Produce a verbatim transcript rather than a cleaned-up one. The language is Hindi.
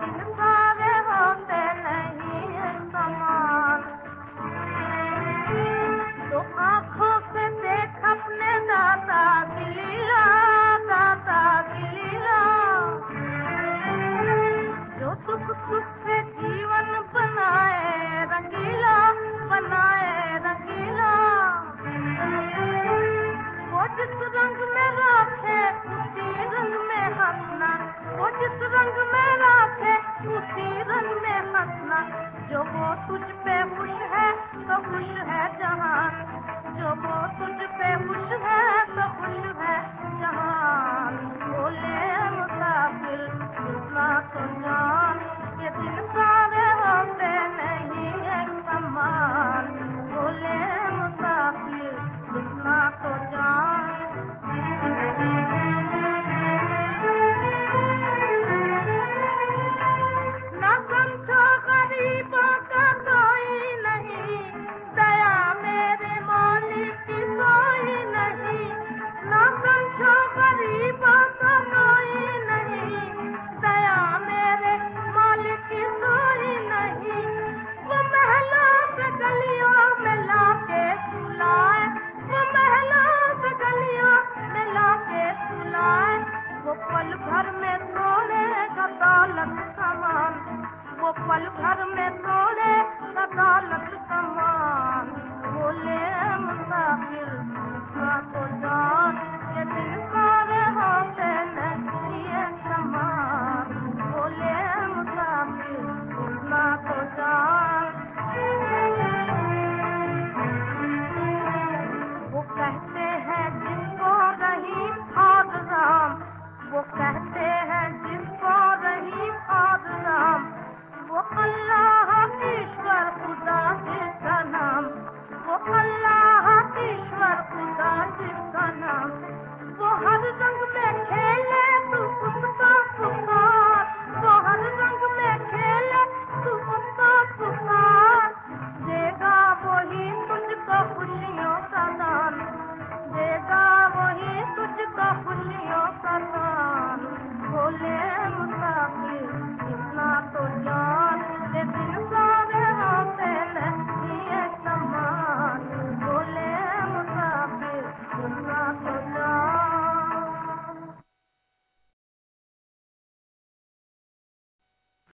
सारे होते नहीं है समान। तो आंखों से देख अपने दाता की लीला, दाता की लीला, जो सुख सुख से जीवन बनाए रंगीला, बनाए रंगीला। वो जिस रंग में राखे उसी रंग में हंसना, वो जिस रंग में राखे उसी रंग में हंसना। जो वो तुझ पे खुश है तो खुश है जहान, जो वो तुझ पे खुश है तो खुश है जहान। बोले मुसाफिर सुना तो जान, ये दिन सारे होते नहीं है समान। बोले मुसाफिर सुना तो जान। ना समझो गरीबों का कोई नहीं, दया मेरे मालिक की कोई नहीं। ना समझो गरीबों का कोई नहीं, दया मेरे मालिक की कोई नहीं। वो महलों से गलियों में लाके सुलाए, वो महलों से गलियों में लाके सुलाए। वो पल भर में तोड़ेगा दौलत सामान, वो पल भर में